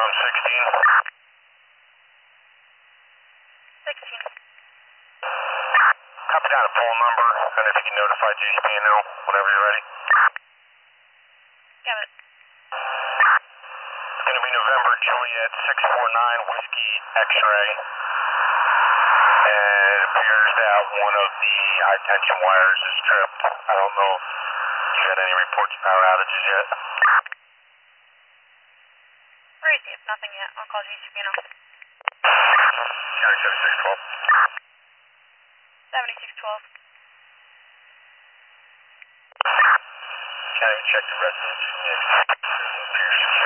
16. 16. Copy down a phone number, and if you can notify GCP&L whenever you're ready. Got it. It's going to be November Juliet 649 Whiskey X-ray. And it appears that one of the high tension wires is tripped. I don't know if you had any reports of power outages yet. Received. Nothing yet. I'll call GCP&L. County 7612. 7612. Can't even check the residence. It appears secure.